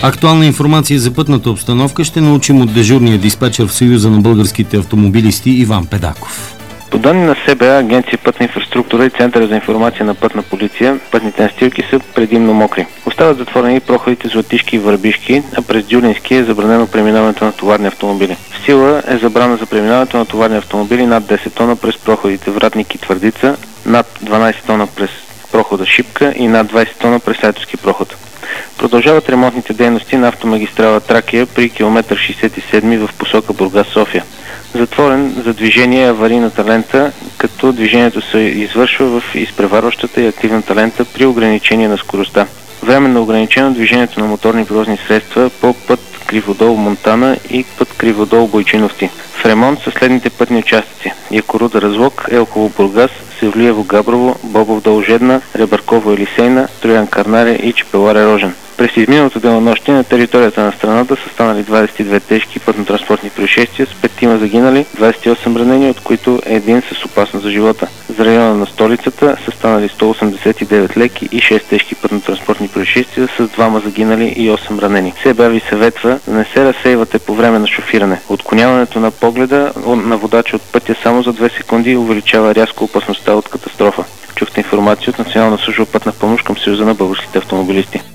Актуална информация за пътната обстановка ще научим от дежурния диспачер в Съюза на българските автомобилисти Иван Педаков. По данни на СБА, Агенция Пътна инфраструктура и Центъра за информация на Пътна полиция, пътните настилки са предимно мокри. Остават затворени проходите Златишки и Върбишки, а през Дюлински е забранено преминаването на товарни автомобили. В сила е забрана за преминаването на товарни автомобили над 10 тона през проходите Вратник и Твърдица, над 12 тона през прохода Шипка и над 20 тона през Айтоски проход. Продължават ремонтните дейности на автомагистрала Тракия при км 67 в посока Бургас-София. Затворен за движение е аварийната лента, като движението се извършва в изпреварващата и активната лента при ограничение на скоростта. Временно ограничено движението на моторни превозни средства по път Криводол-Монтана и път Криводол-Бойчиновци. В ремонт са следните пътни участъци: Якоруда-Разлог, Елхово-Бургас, Севлиево-Габрово, Бобов-Дол-Жедна, Ребърково-Елисейна, Троян-Карнаре и Чепеларе-Рожен. През изминалото денонощие на територията на страната са станали 22 тежки пътно-транспортни происшествия с 5 загинали, 28 ранени, от които един с опасност за живота. За района на столицата са станали 189 леки и 6 тежки пътно-транспортни происшествия с 2 загинали и 8 ранени. СБА ви съветва да не се разсейвате по време на шофиране. Отклоняването на погледа на водача от пътя само за 2 секунди увеличава рязко опасността от катастрофа. Чухте информация от Национална служба пътна помощ към Съюза на българските автомобилисти.